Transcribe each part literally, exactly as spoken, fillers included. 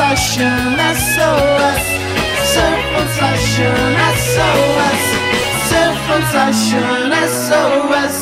Fashion S O S, Surf on Fashion S O S, Surf on Fashion S O S.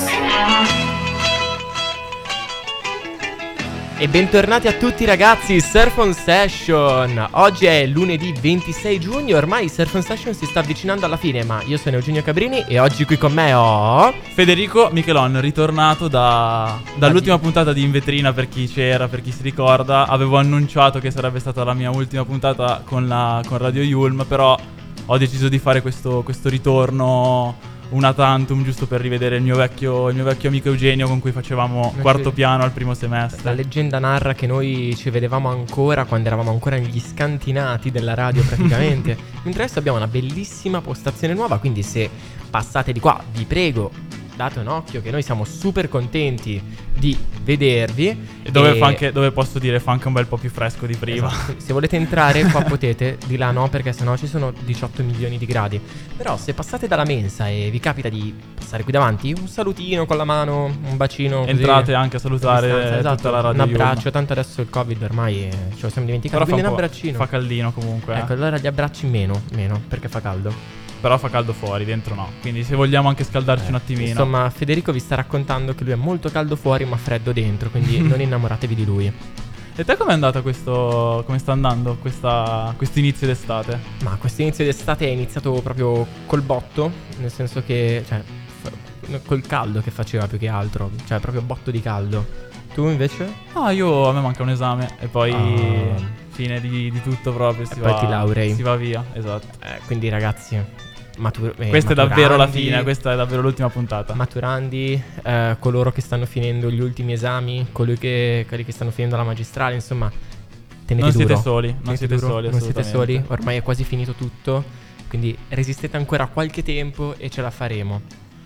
E bentornati a tutti ragazzi, Surf on Session. Oggi è lunedì ventisei giugno, ormai Surf on Session si sta avvicinando alla fine, ma io sono Eugenio Cabrini e oggi qui con me ho Federico Michelon, ritornato da, dall'ultima puntata di In Vetrina. Per chi c'era, per chi si ricorda, avevo annunciato che sarebbe stata la mia ultima puntata con, la, con Radio Yulm, però ho deciso di fare questo, questo ritorno una tantum, giusto per rivedere il mio vecchio, il mio vecchio amico Eugenio con cui facevamo Ma quarto ci- piano al primo semestre. La leggenda narra che noi ci vedevamo ancora quando eravamo ancora negli scantinati della radio praticamente. Mentre adesso abbiamo una bellissima postazione nuova, quindi se passate di qua vi prego date un occhio che noi siamo super contenti di vedervi. E dove, fa anche, dove posso dire fa anche un bel po' più fresco di prima. Esatto. Se volete entrare qua potete, di là no perché sennò ci sono diciotto milioni di gradi. Però se passate dalla mensa e vi capita di passare qui davanti, un salutino con la mano, un bacino così, Entrate anche a salutare distanza, esatto, tutta la radio un abbraccio, Yulm. tanto adesso il Covid ormai eh, ce lo siamo dimenticati, Però fa, quindi un un po', abbraccino. fa caldino comunque. eh. Ecco, allora gli abbracci meno, meno, perché fa caldo. Però fa caldo fuori, dentro no. Quindi se vogliamo anche scaldarci un attimino. Insomma, Federico vi sta raccontando che lui è molto caldo fuori ma freddo dentro, quindi non innamoratevi di lui. E te com'è andata questo. Come sta andando questa, questo inizio d'estate? Ma questo inizio d'estate è iniziato proprio col botto, nel senso che, cioè, f- col caldo che faceva più che altro, cioè proprio botto di caldo. Tu invece? Ah, io a me manca un esame e poi Ah. fine di, di tutto proprio. Si poi va, ti laurei. Si va via, esatto. Eh, quindi ragazzi, matur- eh, Questa è davvero la maturandi- fine, questa è davvero l'ultima puntata. Maturandi, eh, coloro che stanno finendo gli ultimi esami, colui che, quelli che stanno finendo la magistrale, insomma, tenete Non siete duro. soli, non Tenete siete duro, soli, non siete soli, assolutamente. ormai è quasi finito tutto, quindi resistete ancora qualche tempo e ce la faremo.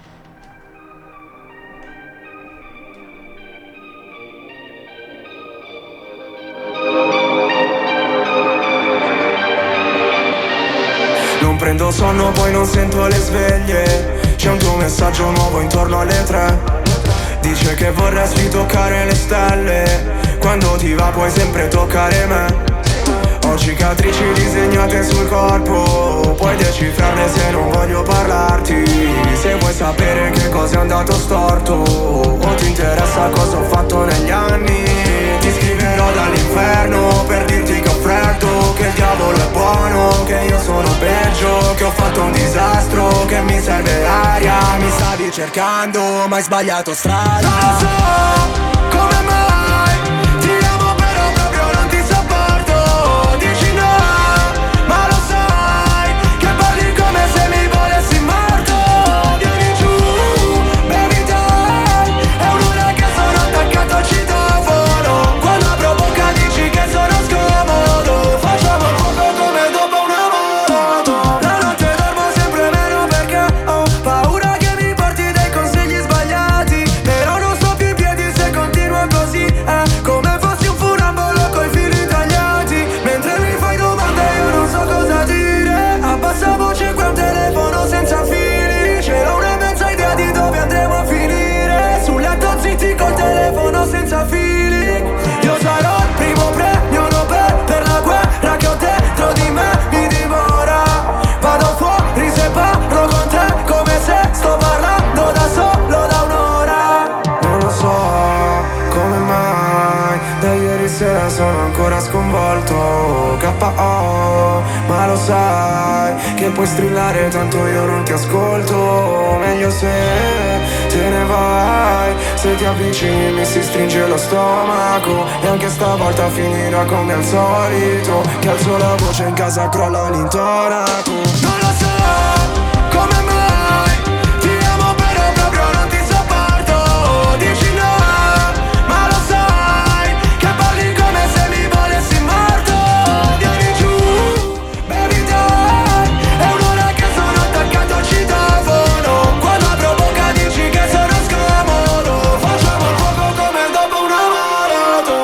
Non prendo sonno, poi non sento le sveglie. C'è un tuo messaggio nuovo intorno alle tre. Dice che vorresti toccare le stelle. Quando ti va puoi sempre toccare me. Ho cicatrici disegnate sul corpo. Puoi decifrarle se non voglio parlarti. Se vuoi sapere che cosa è andato storto o ti interessa cosa ho fatto negli anni, ti scriverò dall'inferno per dirti che ho freddo, che il diavolo è buono, che io sono peggio, che ho fatto un disastro, che mi serve aria. Mi stavi cercando ma hai sbagliato strada. Non lo so come mai ti amo però proprio non ti sopporto. Dici no ma lo sai che parli come se mi volessi morto. Vieni giù, bevi dai, è un'ora che sono attaccato al citofono. Quando apro bocca dici che sono scomodo. Facciamo il fuoco come dopo una moto. La notte dormo sempre meno perché ho paura che mi porti dei consigli sbagliati. Però non sto più in piedi se continuo così. È come fossi un funambolo coi fili tagliati. Mentre mi fai domande io non so cosa dire. A bassa voce qua un telefono senza fili. C'era una mezza idea di dove andremo a finire. Sul letto zitti col telefono senza fili. Io sarò il primo premio Nobel per la guerra che ho dentro di me mi dimora. Vado fuori se parlo con te come se sto parlando da solo da un'ora. Non lo so come mai da ieri sera sono ancora sconvolto. K O ma lo sai che puoi strillare tanto io non ti ascolto. Meglio se te ne vai. Se ti avvicini mi si stringe lo stomaco. E anche stavolta finirà come al solito, che alzo la voce in casa crolla l'intonaco. Non lo so come mai ti amo però proprio non ti sopporto. Dici no ma lo sai che parli come se mi volessi morto. Vieni giù, bevi dai, è un'ora che sono attaccato al citofono. Quando apro bocca dici che sono scomodo. Facciamo il fuoco come dopo una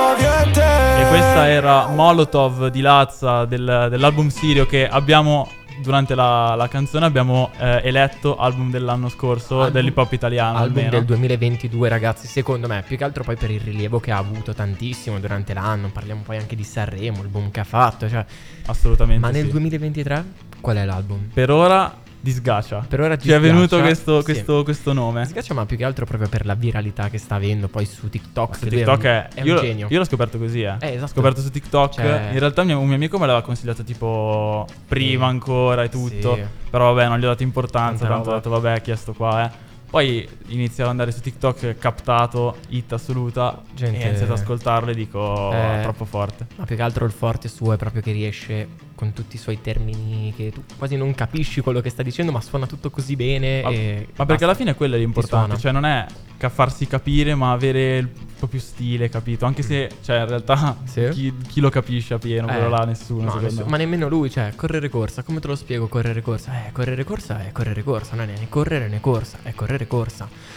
maratona. E questa era Molotov di Lazza del- dell'album Sirio che abbiamo durante la, la canzone abbiamo eh, eletto album dell'anno scorso Album- dell'hip hop italiano. Album almeno. del duemilaventidue, ragazzi, secondo me, più che altro poi per il rilievo che ha avuto tantissimo durante l'anno. Parliamo poi anche di Sanremo, il boom che ha fatto, cioè. Assolutamente. Ma nel sì. duemilaventitré qual è l'album? Per ora Disgacia. Per ora Ci è venuto Disgacia, questo, sì. questo, questo nome. Mi schiaccia, ma più che altro proprio per la viralità che sta avendo poi su TikTok. Su Lui TikTok è è, un, è io, un genio. io l'ho scoperto così, eh. Eh, esatto. L'ho scoperto su TikTok. Cioè- In realtà mio- un mio amico me l'aveva consigliato tipo prima Sì. ancora e tutto. Sì. Però vabbè, non gli ho dato importanza. Tanta Tanto ho roba. detto vabbè, chiesto qua, eh. Poi inizio ad andare su TikTok, captato, hit assoluta. Gente- E ho iniziato ad ascoltarlo e dico Eh. è troppo forte. Ma più che altro il forte suo è proprio che riesce con tutti i suoi termini che tu quasi non capisci quello che sta dicendo, ma suona tutto così bene. Ma, e ma perché basta. alla fine quello è l'importante. suona. Cioè non è ca- farsi capire, ma avere il proprio stile, capito? Anche se, cioè, in realtà Sì. chi, chi lo capisce a pieno, Eh, quello là, nessuno. no, secondo nessuno- me. ma nemmeno lui, cioè, correre corsa, come te lo spiego correre corsa? Eh, correre corsa è correre corsa, non è né correre né corsa, è correre corsa.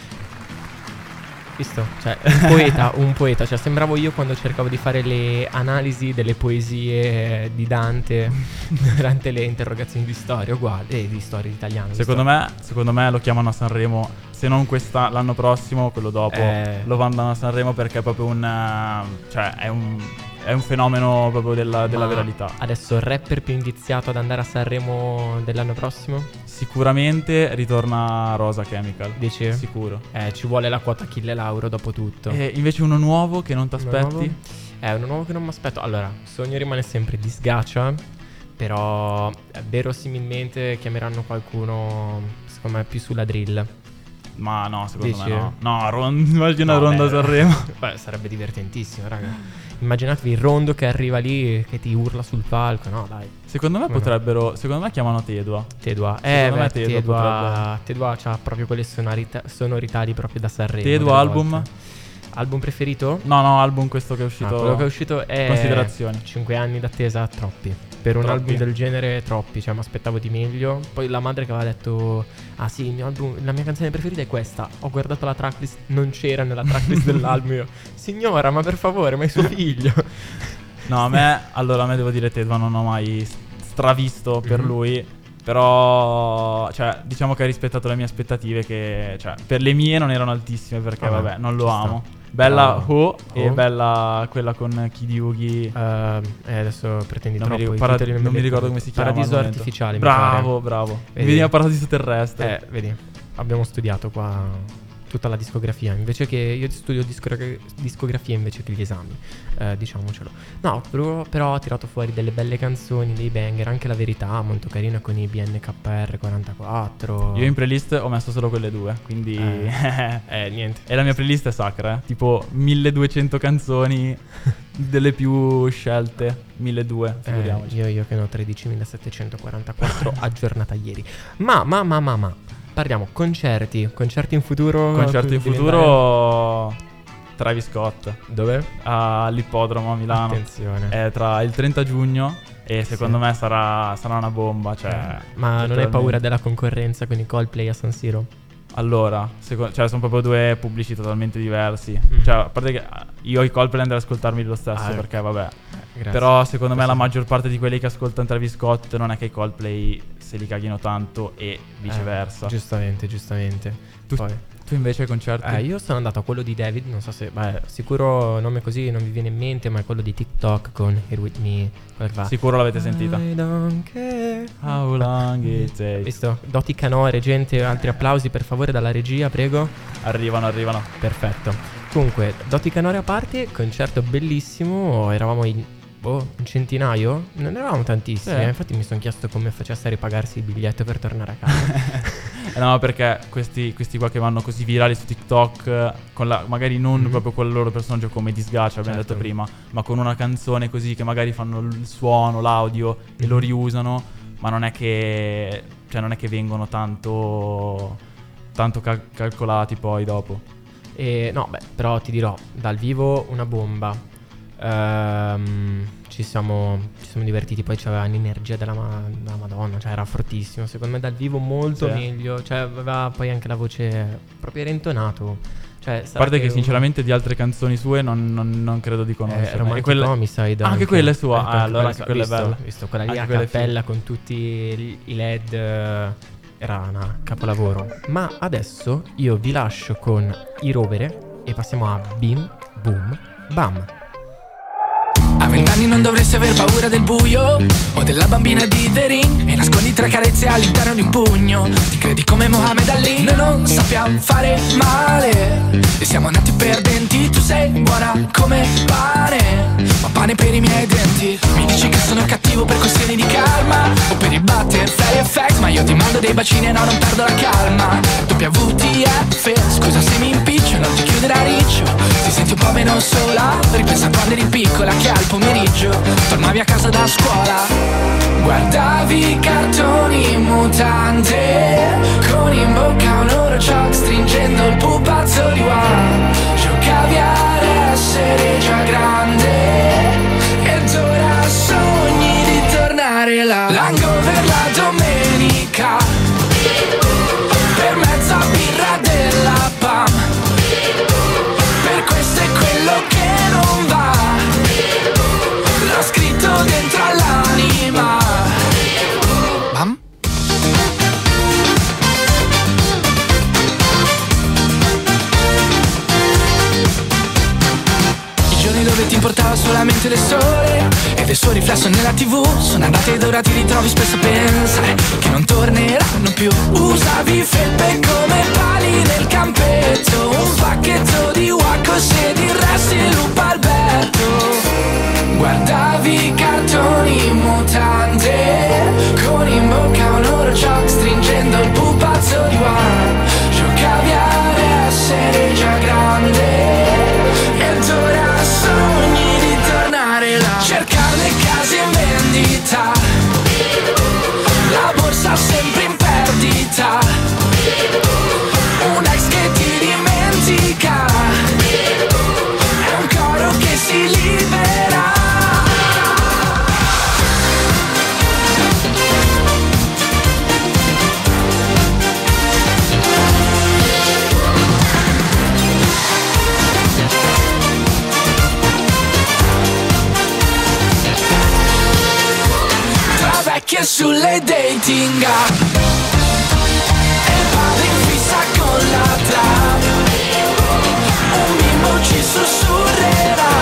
Visto? Cioè, un poeta, un poeta, cioè sembravo io quando cercavo di fare le analisi delle poesie di Dante durante le interrogazioni di storia, uguale, eh, di storia italiana. Secondo me, secondo me lo chiamano a Sanremo. Se non questa, l'anno prossimo, quello dopo, Eh. lo mandano a Sanremo perché è proprio un. eh, Cioè, è un. È un fenomeno proprio della, della Ma viralità. adesso il rapper più indiziato ad andare a Sanremo dell'anno prossimo? Sicuramente ritorna Rosa Chemical. Dici? Sicuro. Eh, ci vuole la quota Achille Lauro dopo tutto. E invece uno nuovo che non ti Uno aspetti? nuovo? Eh, uno nuovo che non mi aspetto. Allora, sogno rimane sempre Disgacia. Però eh, verosimilmente chiameranno qualcuno, secondo me, più sulla drill. Ma no, secondo Dici? me no. No, ron- immagina No, Ronda beh, Sanremo. Beh, sarebbe divertentissimo, raga. Immaginatevi il Rondo che arriva lì, che ti urla sul palco. No, dai. Secondo me Come no? potrebbero. Secondo me chiamano Tedua. Tedua. Eh, Secondo me beh, Tedua Tedua, Tedua c'ha proprio quelle sonorità, sonorità lì proprio da Sanremo. Tedua, delle album? volte. Album preferito? No, no, album questo che è Ah, uscito. quello che è uscito è Considerazioni. cinque anni d'attesa, troppi. Per un Troppi. album del genere, troppi. Cioè, mi aspettavo di meglio. Poi la madre che aveva detto: ah sì, il mio album, la mia canzone preferita è questa. Ho guardato la tracklist, non c'era nella tracklist dell'album. Io, signora, ma per favore, ma è suo figlio. No, a me. Allora, a me devo dire Tedua non ho mai stravisto per Mhm. lui. Però, cioè, diciamo che ha rispettato le mie aspettative. Che, cioè, per le mie non erano altissime. Perché, Vabbè, vabbè, non lo ci amo. sta. Bella Bravo. Ho e Ho. bella quella con Kid Yugi. Eh, eh, adesso pretendi Non mi, troppo. ricordo, i para- titoli non me mi li ricordo come si chiama. Paradiso al momento. artificiale. mi Bravo, pare. bravo. Mi Vedi? veniva Paradiso terrestre. Eh, vedi, abbiamo studiato qua tutta la discografia, invece che io studio discogra- discografia invece che gli esami, eh, diciamocelo. No, però, però ha tirato fuori delle belle canzoni, dei banger, anche La Verità, molto carina con i B N K R quarantaquattro. Io in playlist ho messo solo quelle due. Quindi. Eh. Eh, niente. E la mia playlist è sacra, eh. Tipo milleduecento canzoni delle più scelte. milleduecento, Eh, figuriamoci. io, io che ne ho tredicimilasettecentoquarantaquattro aggiornata ieri. Ma, ma, ma, ma, ma parliamo concerti, concerti in futuro. Concerto in devi futuro Travis Scott andare- Dove? all'ippodromo a Milano. Attenzione. È tra il trenta giugno e secondo Sì. me sarà, sarà una bomba. Cioè, Eh, ma non hai letteralmente. paura della concorrenza con i Coldplay a San Siro? Allora, seco- cioè, sono proprio due pubblici totalmente diversi. Mm. Cioè, a parte che eh, io i Coldplay andrei ad ascoltarmi lo stesso Ah, perché vabbè. Grazie. Però secondo me Così. la maggior parte di quelli che ascoltano Travis Scott non è che i Coldplay se li caghino tanto e viceversa. Eh, giustamente, giustamente. Tu- Poi, Tu invece ai concerti? eh, io sono andato a quello di David, non so se, beh, sicuro nome così non vi viene in mente, ma è quello di TikTok con Here With Me, quello che fa Sicuro l'avete sentita. I don't care. How long it takes. Visto? Doti canore, gente, altri applausi per favore dalla regia, prego. Arrivano, arrivano. Perfetto. Comunque, doti canore a parte, concerto bellissimo, eravamo in, boh, un centinaio, non eravamo tantissimi, Sì. eh, infatti mi sono chiesto come facesse a ripagarsi il biglietto per tornare a casa. Eh, no, perché questi, questi qua che vanno così virali su TikTok, eh, con la, magari non Mhm. proprio con il loro personaggio come Disgacia, abbiamo Certo. detto prima, ma con una canzone così che magari fanno il suono, l'audio e lo Mhm. riusano, ma non è che, cioè non è che vengono tanto, tanto cal- calcolati poi dopo. E no, beh, però ti dirò, dal vivo una bomba. Ehm, ci siamo, ci siamo divertiti, poi c'aveva un'energia della, ma- della Madonna, cioè era fortissimo. Secondo me dal vivo molto Sì. meglio, cioè aveva poi anche la voce, proprio era intonato. Cioè, A parte che un... sinceramente di altre canzoni sue non, non, non credo di eh, conoscere. Romantic quelle... Homicide Ah, anche quella è sua. Anche, Ah, anche allora quella, anche quella visto, è bella. Visto quella lì Anche a quella è cappella con tutti i L E D, eh, era una capolavoro. Ma adesso io vi lascio con I Rovere e passiamo a Bim Boom Bam. A vent'anni non dovresti aver paura del buio o della bambina di The Ring e nascondi tre carezze all'interno di un pugno. Ti credi come Mohammed Ali? Noi non sappiamo fare male e siamo nati perdenti. Tu sei buona come pane, ma pane per i miei denti. Mi dici che sono cattivo per questioni di karma o per il butterfly effect, ma io ti mando dei bacini e no, non perdo la calma. W T F, scusa se mi impiccio, non ti chiudere a riccio. Ti senti un po' meno sola? Ripensa a quando eri piccola che al pomeriggio tornavi a casa da scuola, guardavi i cartoni in mutande con in bocca un orologio stringendo il pupazzo di One. Giocavi ad essere già grande ed ora sogni di tornare là. L'hangover la domenica per mezza birra della P A M, per questo è quello che non va, l'ho scritto dentro all'anima. Bam. I giorni dove ti importava solamente le sole ed il suo riflesso nella tivù sono andati ed ora ti ritrovi spesso a pensare che non torneranno più. Usavi felpe come pali nel campetto, un pacchetto di Wacos ed il resto in Lupa Alberto. Guardavi i cartoni in mutande con in bocca un orologio stringendo il pupazzo di One. Giocavi ad essere già grande ed ora sogni di tornare là. Cercare le case in vendita, la borsa sempre in perdita, un ex che ti dimentica, è un coro che si libera. Vecchie sulle dating app e il padre in fissa con la trap, un bimbo ci sussurrerà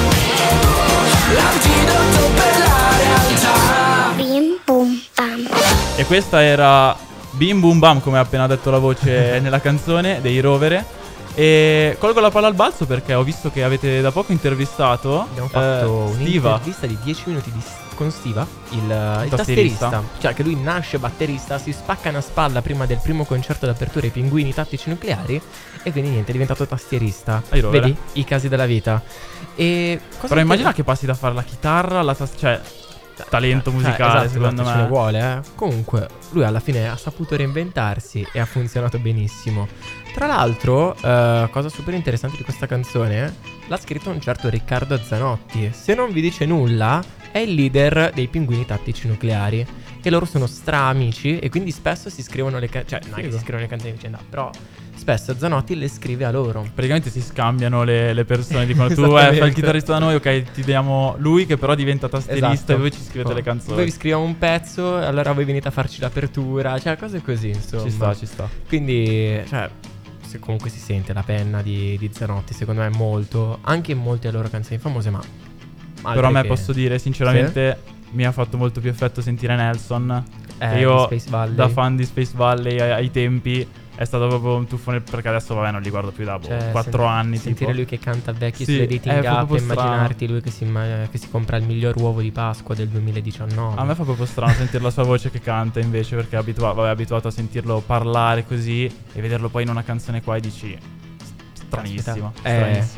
l'antidoto per la realtà. Bim bum bam. E questa era Bim Boom Bam, come ha appena detto la voce nella canzone dei Rovere. E colgo la palla al balzo perché ho visto che avete da poco intervistato Abbiamo fatto eh, Stiva. un'intervista di dieci minuti di, con Stiva, il, il tastierista. tastierista. Cioè che lui nasce batterista, si spacca una spalla prima del primo concerto d'apertura ai Pinguini Tattici Nucleari e quindi niente, è diventato tastierista. Ai Rovere. Vedi? I casi della vita. E cosa Però immagina che passi da fare la chitarra alla tas- cioè talento musicale, esatto, secondo esatto, me. ce ne vuole, eh. Comunque, lui alla fine ha saputo reinventarsi e ha funzionato benissimo. Tra l'altro, eh, cosa super interessante di questa canzone, l'ha scritto un certo Riccardo Zanotti. Se non vi dice nulla, è il leader dei Pinguini Tattici Nucleari. E loro sono stra amici e quindi spesso si scrivono le canzoni. Cioè, non è che si scrivono le canzoni vicenda, però spesso Zanotti le scrive a loro. Praticamente si scambiano le, le persone. Dicono tu eh, Esattamente. fai il chitarrista da noi, ok, ti diamo lui che però diventa tastierista Esatto. e voi ci scrivete Oh, le canzoni. Voi vi scriviamo un pezzo e allora voi venite a farci l'apertura. Cioè, cose così, insomma. Ci sta, ci sta. Quindi, cioè, se comunque si sente la penna di, di Zanotti, secondo me molto, anche in molte loro canzoni famose, ma Però a me che- posso dire sinceramente mi ha fatto molto più effetto sentire Nelson. Eh, Che io di Space Valley. da fan di Space Valley ai, ai tempi è stato proprio un tuffo nel, perché adesso vabbè non li guardo più da boh, Cioè, quattro sen- anni sentire tipo. lui che canta vecchi Sì, sulle è dating app, proprio strano. immaginarti lui che si, imma- che si compra il miglior uovo di Pasqua del duemiladiciannove. A me fa proprio strano sentire la sua voce che canta invece, perché è abitua- vabbè, è abituato a sentirlo parlare così e vederlo poi in una canzone qua e dici stranissimo, Caspita. Eh, stranissimo.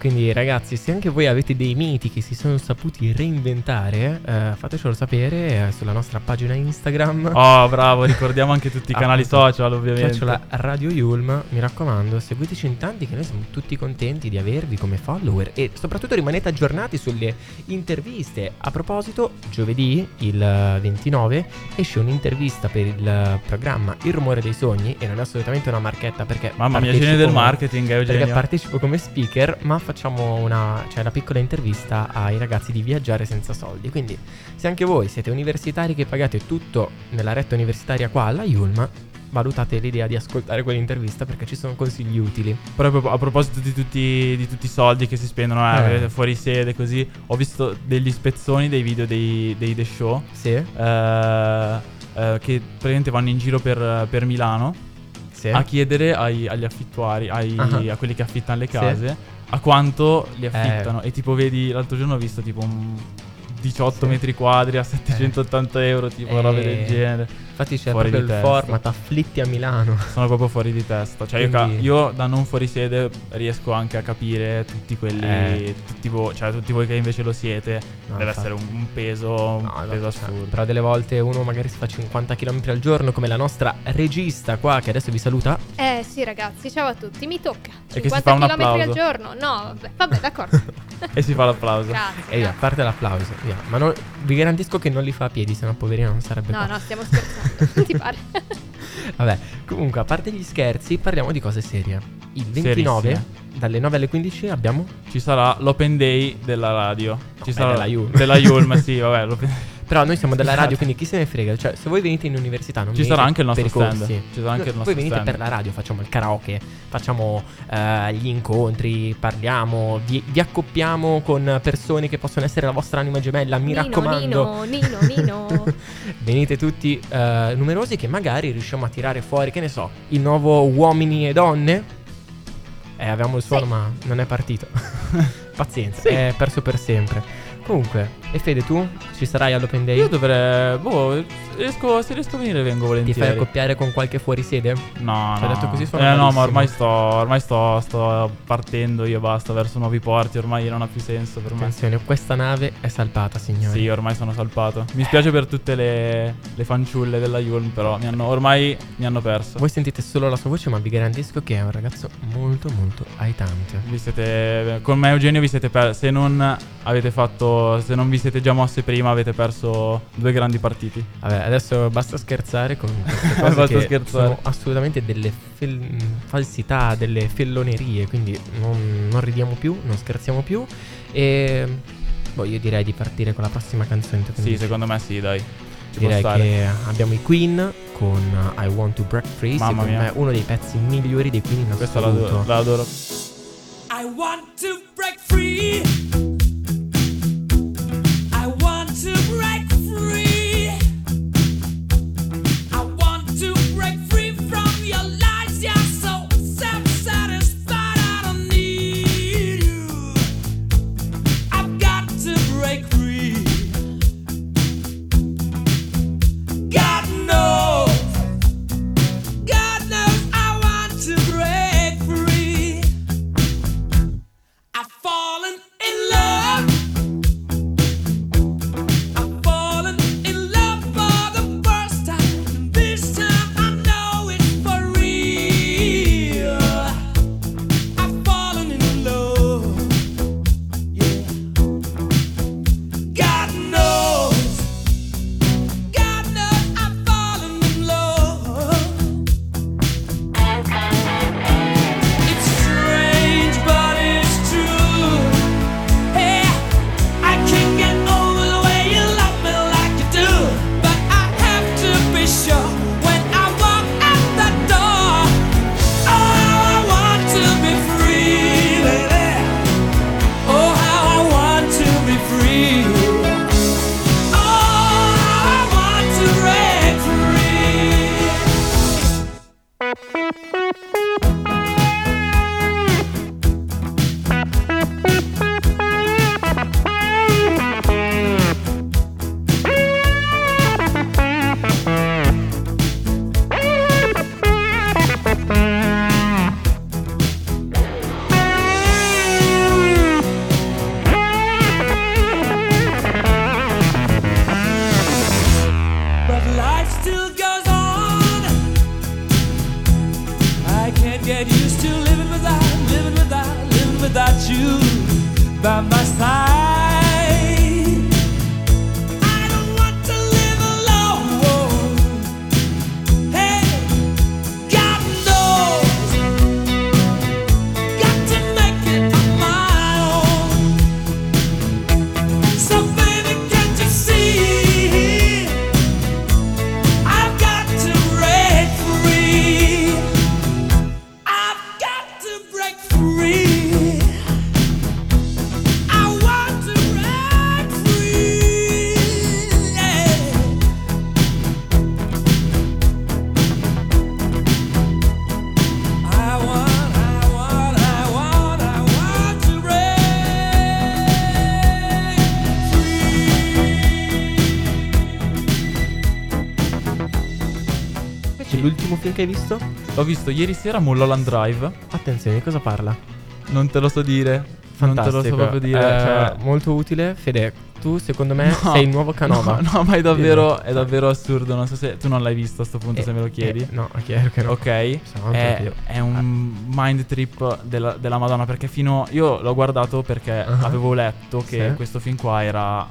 Quindi ragazzi, se anche voi avete dei miti che si sono saputi reinventare, eh, fatecelo sapere eh, sulla nostra pagina Instagram. Oh, bravo, ricordiamo anche tutti i canali Appunto, social, ovviamente. Chiocciola Radio Yulm, mi raccomando, seguiteci in tanti che noi siamo tutti contenti di avervi come follower e soprattutto rimanete aggiornati sulle interviste. A proposito, giovedì il ventinove esce un'intervista per il programma Il Rumore dei Sogni e non è assolutamente una marchetta perché Mamma mia, partecipo genio del come- marketing, Eugenio. perché partecipo come speaker, ma facciamo una, cioè, una piccola intervista ai ragazzi di Viaggiare Senza Soldi. Quindi se anche voi siete universitari che pagate tutto nella retta universitaria qua alla Yulm, valutate l'idea di ascoltare quell'intervista perché ci sono consigli utili. Proprio a proposito di tutti, di tutti i soldi che si spendono eh, Eh. fuori sede, così, ho visto degli spezzoni dei video dei, dei The Show Sì, eh, eh, che praticamente vanno in giro per, per Milano sì. a chiedere ai- agli affittuari, ai- Ah. a quelli che affittano le Sì. case, a quanto li Eh. affittano. E tipo vedi, l'altro giorno ho visto tipo un diciotto Sì. metri quadri a settecentottanta euro, tipo Eh. robe del genere. Infatti c'è Fuori proprio di il testa. format afflitti a Milano. Sono proprio fuori di testa. Cioè io, ca- Quindi- io da non fuori sede riesco anche a capire tutti quelli, Eh. tutti, vo- cioè tutti voi che invece lo siete. No, deve infatti. essere un, un peso, un No, no, peso cioè, assurdo. però delle volte uno magari si fa cinquanta chilometri al giorno come la nostra regista qua che adesso vi saluta. Eh sì ragazzi, ciao a tutti, mi tocca. E che si cinquanta fa un chilometri al applauso. giorno? No, vabbè, vabbè d'accordo. E si fa l'applauso. Grazie. E via, grazie. parte l'applauso. Via. Ma non- vi garantisco che non li fa a piedi, se no poverino non sarebbe No, qua. no, stiamo scherzando. Non ti pare? Vabbè, comunque a parte gli scherzi parliamo di cose serie. Il ventinove Serissime. dalle nove alle quindici abbiamo Ci sarà l'open day della radio. Ci beh, sarà della Yulm. Della Yulm, sì, vabbè. l'open- Però noi siamo della radio, Esatto. quindi chi se ne frega. Cioè, se voi venite in università, non Ci venite sarà anche il per nostro i stand. corsi. Ci sarà anche il Voi nostro venite stand. per la radio, facciamo il karaoke, facciamo eh, gli incontri, parliamo, vi, vi accoppiamo con persone che possono essere la vostra anima gemella. Mi Nino, raccomando, Nino, Nino, Nino. venite tutti eh, numerosi che magari riusciamo a tirare fuori, che ne so, il nuovo Uomini e Donne. Eh, avevamo il suono, Sì. ma non è partito. Pazienza, Sì. è perso per sempre. Comunque, e Fede, tu ci sarai all'Open Day? Io dovrei. Boh, riesco, se riesco a venire vengo Ti volentieri. fai accoppiare con qualche fuorisede? No, Ci ho no. detto così suona Eh no, ma malissimo. ormai sto. Ormai sto, sto partendo io basta verso nuovi porti. Ormai non ha più senso per me. Attenzione, questa nave è salpata, signori. Sì, ormai sono salpato. Mi spiace per tutte le, le fanciulle della Yulm, però mi hanno, ormai mi hanno perso. Voi sentite solo la sua voce, ma vi garantisco che è un ragazzo molto molto aitante. Vi siete. Con me, Eugenio, vi siete persi. Se non avete fatto. Se non vi siete già mosse prima, avete perso due grandi partiti. Vabbè, adesso basta scherzare con queste cose Basta che scherzare. sono assolutamente delle fel- falsità, delle fellonerie, quindi non, non ridiamo più, non scherziamo più e boh, io direi di partire con la prossima canzone. tu che Sì, dici? secondo me sì, dai. Ci Direi può stare. che abbiamo i Queen con uh, I Want to Break Free, Mamma secondo mia. me uno dei pezzi migliori dei Queen in Questa la, assoluto. la adoro. I want to break free. I want to break free. I want to break free from your lies. You're so self-satisfied. I don't need you. I've got to break free. God knows. God knows I want to break free. I l'ultimo film che hai visto? L'ho visto ieri sera, Mulholland Drive. Attenzione, di cosa parla? Non te lo so dire. Fantastico. Non te lo so proprio dire. Eh, cioè, Molto utile. Fede, tu secondo me No, sei il nuovo Canova. No, no, ma è davvero, è davvero assurdo. Non so se tu non l'hai visto a sto punto, Eh, se me lo chiedi. eh, no, è chiaro che no. Ok, Siamo anche è, io. è un mind trip della, della Madonna. Perché fino. Io l'ho guardato perché Uh-huh. avevo letto che Sì. questo film qua era.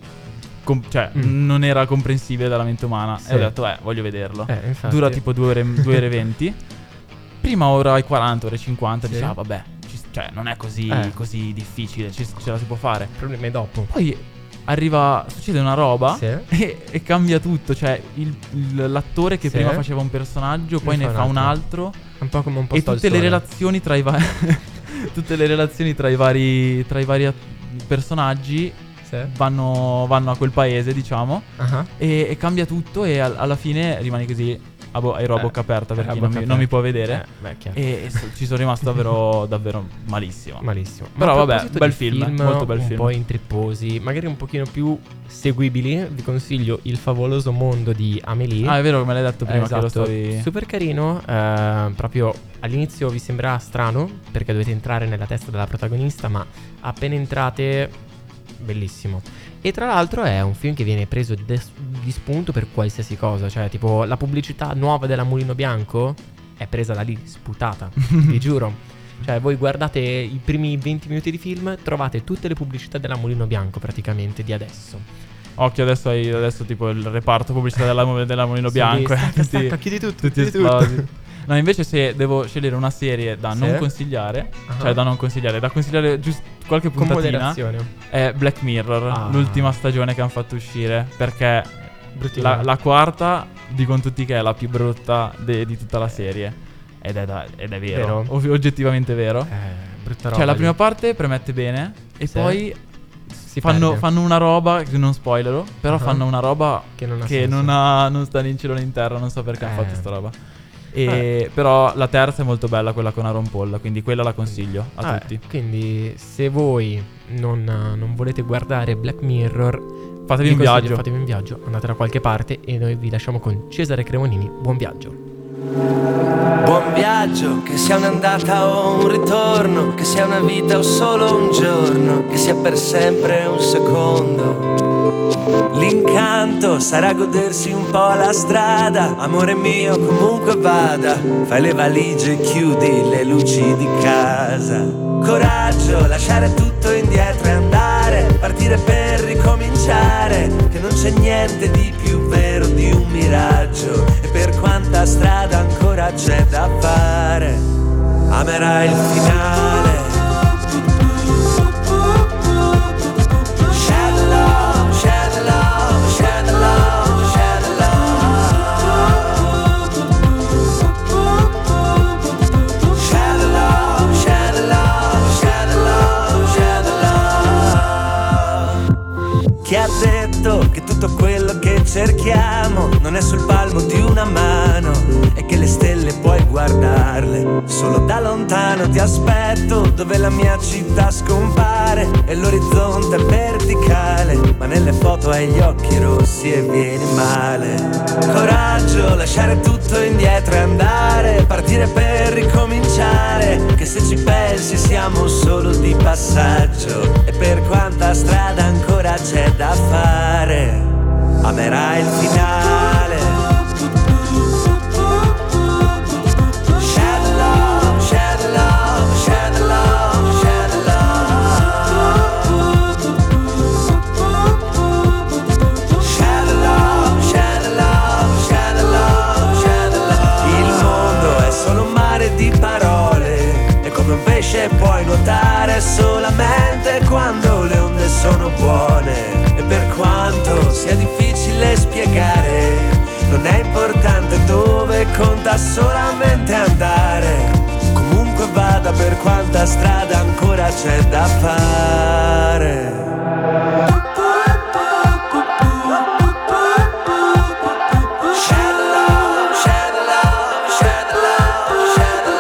com- cioè, Mm. non era comprensibile dalla mente umana. Sì. E ho detto, eh, voglio vederlo. Eh, infatti. Dura tipo due ore, due ore e venti. Prima ora e quaranta, ore e cinquanta. Sì. Dicevo, ah, vabbè, ci- cioè, non è così, Eh. così difficile. ci- ce la si può fare. Il problema è dopo. Poi arriva, succede una roba Sì. e, e cambia tutto. Cioè, il- il- l'attore che Sì. prima faceva un personaggio, poi ne fa un altro. È un po' come un po' E sto al tutte le sole. relazioni tra i vari. Tutte le relazioni tra i vari. Tra i vari at- personaggi Sì. vanno, vanno a quel paese, diciamo. Ah, E, e cambia tutto. E al- alla fine rimani così. A bo- ero a Eh, bocca aperta per a chi non bocca mi, non mi aperta. può vedere. Eh, beh, chiaro. E, e so- ci sono rimasto davvero, davvero malissimo. Malissimo. Però Ma a vabbè, proposito bel di film, molto bel un film. po' intripposi, magari un pochino più seguibili, vi consiglio Il favoloso mondo di Amélie. Ah, è vero che me l'hai detto prima che lo Esatto, stavi. super carino, eh, proprio all'inizio vi sembrerà strano perché dovete entrare nella testa della protagonista, ma appena entrate, bellissimo. E tra l'altro è un film che viene preso di, di spunto per qualsiasi cosa, cioè tipo la pubblicità nuova della Mulino Bianco è presa da lì, sputata, vi giuro. Cioè voi guardate i primi venti minuti di film, trovate tutte le pubblicità della Mulino Bianco praticamente di adesso. Occhio, adesso hai adesso tipo il reparto pubblicità della, della Mulino Sì, Bianco. eh, stacca, tutti- stacca, chiudi tutto, tutti chiudi tutto. esplosi. No, invece se devo scegliere una serie da Sì. non consigliare, Ah. cioè da non consigliare, da consigliare giusto qualche Con puntatina, moderazione. è Black Mirror, Ah. l'ultima stagione che hanno fatto uscire, perché Bruttina. la, la quarta dicono tutti che è la più brutta de- di tutta la serie. Ed è, da- ed è vero, Vero? ov- oggettivamente vero. Eh, brutta roba. Cioè la lì. prima parte premette bene e Sì. poi si fanno, perde. fanno una roba, che non spoilerò, però Ah. fanno una roba che non ha che senso. non, ha, non sta né in cielo né in terra, non so perché hanno Eh. fatto sta roba. E, Però la terza è molto bella, quella con Aaron Paul, quindi quella la consiglio a Ah, tutti. Quindi se voi non, non volete guardare Black Mirror, Fatevi vi un consiglio, viaggio. fatevi un viaggio, andate da qualche parte e noi vi lasciamo con Cesare Cremonini. Buon viaggio. Buon viaggio, che sia un'andata o un ritorno, che sia una vita o solo un giorno, che sia per sempre un secondo. L'incanto sarà godersi un po' la strada, amore mio comunque vada, fai le valigie e chiudi le luci di casa. Coraggio, lasciare tutto indietro e andare, partire per ricominciare, che non c'è niente di più vero di un miraggio, e per quanta strada ancora c'è da fare, amerai il finale. Share the love, share the love, share the love, share the love. Share the love, share the love, share the love, share the love. Chi ha detto che tutto quello che cerchiamo non è sul palmo di una mano e che le stelle puoi guardarle solo da lontano? Ti aspetto dove la mia città scompare e l'orizzonte è verticale, ma nelle foto hai gli occhi rossi e vieni male. Coraggio, lasciare tutto indietro e andare, partire per ricominciare, che se ci pensi siamo solo di passaggio, e per quanta strada ancora c'è da fare, amerai il finale. Share the love, share the love, share the love, share the love. Share the love, share the love, share the love, share the love. Il mondo è solo un mare di parole, e come un pesce puoi nuotare solamente quando le onde sono buone. E per quanto sia difficile spiegare, non è importante dove, conta solamente andare. Comunque vada, per quanta strada ancora c'è da fare. Share the love, share the love, share the love, share the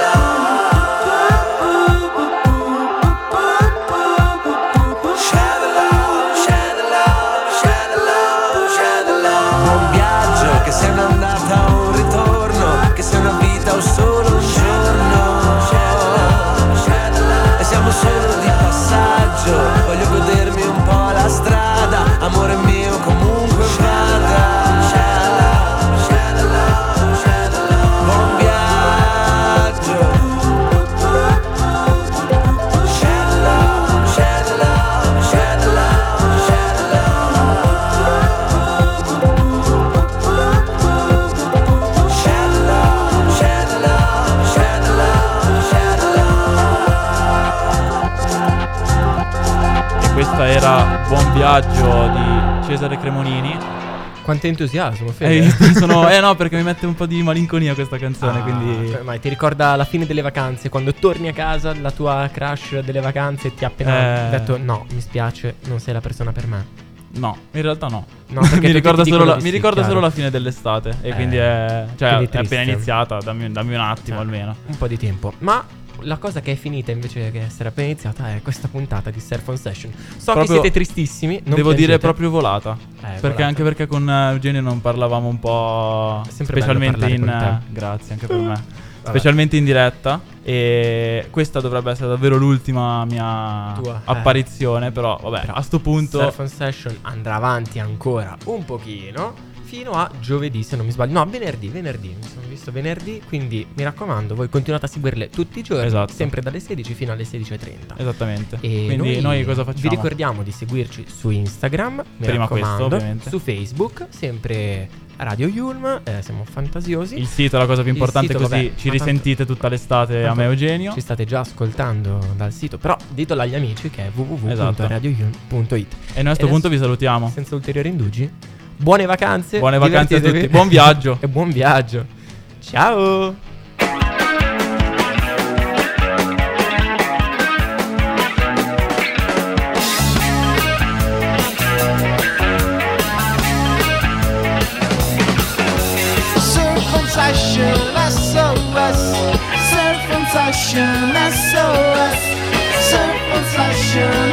love. Share the love, share the love, share the love, share the love. Buon viaggio, che sia un'andata o un ritorno, personaggio di Cesare Cremonini. Quanto entusiasmo, Eh, Fede. sono, eh no, perché mi mette un po' di malinconia questa canzone, Ah, quindi... cioè, ma ti ricorda la fine delle vacanze, quando torni a casa, la tua crush delle vacanze e ti ha appena Eh. detto no, mi spiace, non sei la persona per me. No, in realtà no. No, perché mi tutti ricorda, ti solo dicono la, di mi sì, ricorda chiaro. solo la fine dell'estate. E Eh, quindi è. Cioè, quindi è appena triste. iniziata. Dammi, dammi un attimo Cioè, almeno. Un po' di tempo. Ma la cosa che è finita invece che essere appena iniziata è questa puntata di Surf on Session. So Proprio- che siete tristissimi, non Devo piangete. dire proprio volata. Eh, perché volata. anche perché con eh, Eugenio non parlavamo un po'. È sempre specialmente bello in. parlare con eh, grazie anche per me. Vabbè. Specialmente in diretta. E questa dovrebbe essere davvero l'ultima mia Tua, eh. apparizione. Però, vabbè, Però a sto punto. Surf on Session andrà avanti ancora un pochino fino a giovedì, se non mi sbaglio. No, venerdì, venerdì. Mi sono visto venerdì, quindi mi raccomando, voi continuate a seguirle tutti i giorni, Esatto. sempre dalle sedici fino alle sedici e trenta. Esattamente. E Quindi noi, cosa facciamo? Vi ricordiamo di seguirci su Instagram, mi Prima questo, raccomando, ovviamente. su Facebook, sempre Radio Yulm, eh, siamo fantasiosi. Il sito è la cosa più Il importante, sito, così vabbè, ci ma tanto- risentite tutta l'estate a tanto me e Eugenio. Ci state già ascoltando dal sito, però ditelo agli amici che è w w w punto radio yulm punto it. E noi a sto E punto adesso, vi salutiamo. senza ulteriori indugi, buone vacanze. Buone vacanze a divertitevi. tutti. Buon viaggio. E buon viaggio. Ciao. Surf on Session S O S. Surf on Session S O S. Surf on Session